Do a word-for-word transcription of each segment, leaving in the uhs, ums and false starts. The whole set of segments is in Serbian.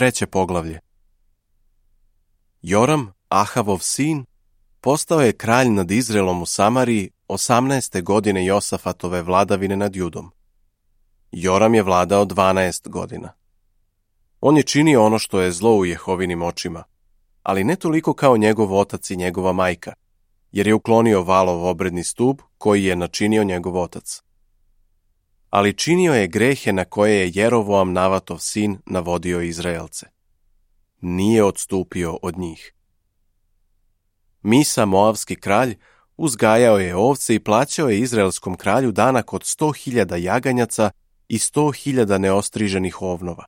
Treće poglavlje. Joram, Ahavov sin, postao je kralj nad Izraelom u Samariji osamnaeste godine Josafatove vladavine nad Judom. Joram je vladao dvanaest godina. On je činio ono što je zlo u Jehovinim očima, ali ne toliko kao njegov otac i njegova majka, jer je uklonio Valov obredni stup koji je načinio njegov otac. Ali činio je grehe na koje je Jerovoam Navatov sin navodio Izraelce. Nije odstupio od njih. Misa, Moavski kralj, uzgajao je ovce i plaćao je izraelskom kralju danak od sto hiljada jaganjaca i sto hiljada neostriženih ovnova.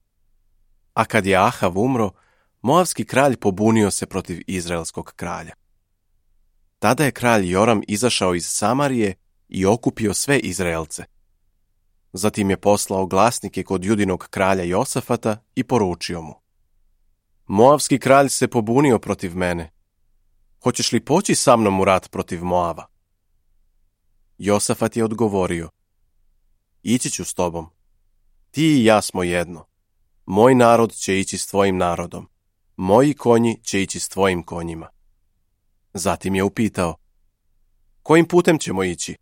A kad je Ahav umro, Moavski kralj pobunio se protiv izraelskog kralja. Tada je kralj Joram izašao iz Samarije i okupio sve Izraelce. Zatim je poslao glasnike kod Judinog kralja Josafata i poručio mu: Moavski kralj se pobunio protiv mene. Hoćeš li poći sa mnom u rat protiv Moava? Josafat je odgovorio: Ići ću s tobom. Ti i ja smo jedno. Moj narod će ići s tvojim narodom. Moji konji će ići s tvojim konjima. Zatim je upitao: Kojim putem ćemo ići?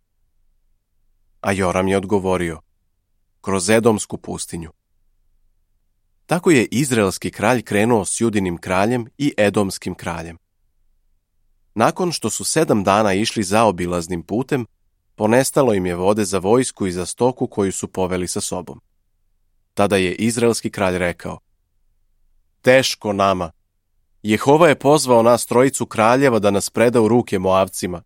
A Joram je odgovorio: Kroz Edomsku pustinju. Tako je izraelski kralj krenuo s Judinim kraljem i Edomskim kraljem. Nakon što su sedam dana išli zaobilaznim putem, ponestalo im je vode za vojsku i za stoku koju su poveli sa sobom. Tada je izraelski kralj rekao: Teško nama. Jehova je pozvao nas trojicu kraljeva da nas preda u ruke Moavcima.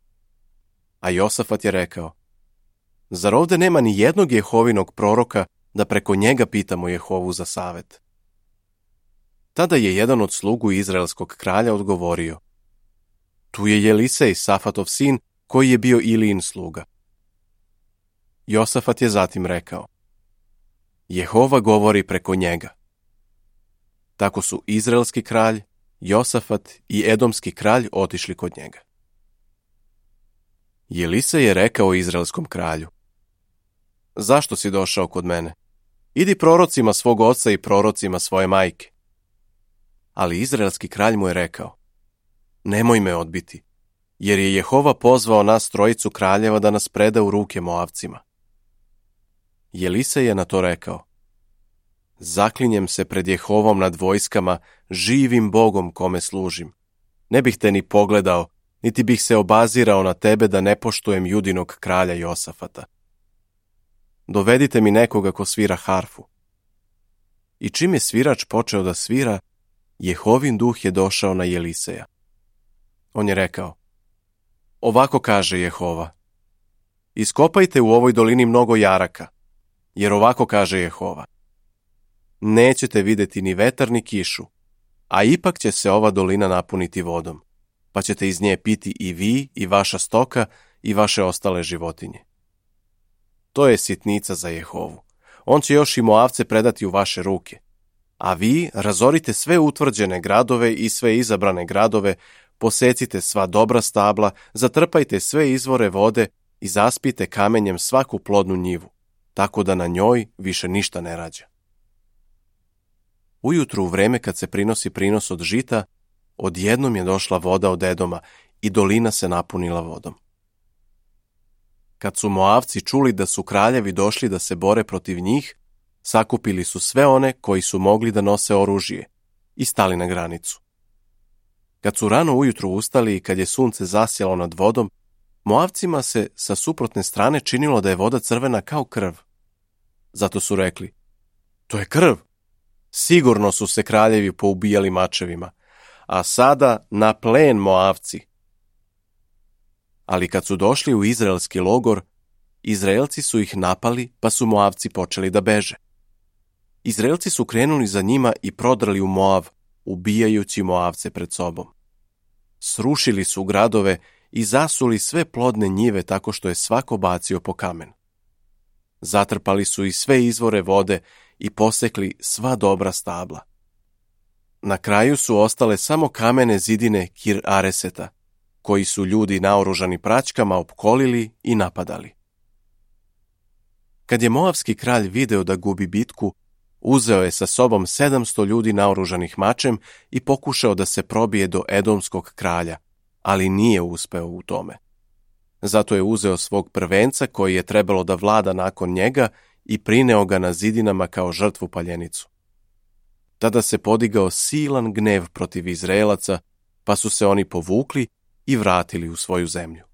A Josafat je rekao: Zar ovde nema ni jednog Jehovinog proroka da preko njega pitamo Jehovu za savet? Tada je jedan od slugu izraelskog kralja odgovorio: Tu je Jelisej, Safatov sin, koji je bio Ilijin sluga. Josafat je zatim rekao: Jehova govori preko njega. Tako su izraelski kralj, Josafat i edomski kralj otišli kod njega. Jelisej je rekao izraelskom kralju: Zašto si došao kod mene? Idi prorocima svog oca i prorocima svoje majke. Ali izraelski kralj mu je rekao: Nemoj me odbiti, jer je Jehova pozvao nas trojicu kraljeva da nas preda u ruke Moavcima. Jelisej je na to rekao: Zaklinjem se pred Jehovom nad vojskama, živim Bogom kome služim. Ne bih te ni pogledao, niti bih se obazirao na tebe da ne poštujem Judinog kralja Josafata. Dovedite mi nekoga ko svira harfu. I čim je svirač počeo da svira, Jehovin duh je došao na Jeliseja. On je rekao: Ovako kaže Jehova: Iskopajte u ovoj dolini mnogo jaraka, jer ovako kaže Jehova: Nećete videti ni vetar ni kišu, a ipak će se ova dolina napuniti vodom, pa ćete iz nje piti i vi, i vaša stoka, i vaše ostale životinje. To je sitnica za Jehovu. On će još i Moavce predati u vaše ruke. A vi razorite sve utvrđene gradove i sve izabrane gradove, posecite sva dobra stabla, zatrpajte sve izvore vode i zaspite kamenjem svaku plodnu njivu, tako da na njoj više ništa ne rađa. Ujutru u vreme kad se prinosi prinos od žita, odjednom je došla voda od Edoma i dolina se napunila vodom. Kad su Moavci čuli da su kraljevi došli da se bore protiv njih, sakupili su sve one koji su mogli da nose oružje i stali na granicu. Kad su rano ujutru ustali i kad je sunce zasjalo nad vodom, Moavcima se sa suprotne strane činilo da je voda crvena kao krv. Zato su rekli: To je krv! Sigurno su se kraljevi poubijali mačevima, a sada na plen Moavci. Ali kad su došli u izraelski logor, Izraelci su ih napali, pa su Moavci počeli da beže. Izraelci su krenuli za njima i prodrali u Moav, ubijajući Moavce pred sobom. Srušili su gradove i zasuli sve plodne njive tako što je svako bacio po kamen. Zatrpali su i sve izvore vode i posekli sva dobra stabla. Na kraju su ostale samo kamene zidine Kir Areseta, koji su ljudi naoružani praćkama opkolili i napadali. Kad je Moavski kralj video da gubi bitku, Uzeo je sa sobom sedamsto ljudi naoružanih mačem i pokušao da se probije do Edomskog kralja, ali nije uspeo u tome. Zato je uzeo svog prvenca koji je trebalo da vlada nakon njega i prineo ga na zidinama kao žrtvu paljenicu. Tada se podigao silan gnev protiv Izraelaca, pa su se oni povukli i vratili u svoju zemlju.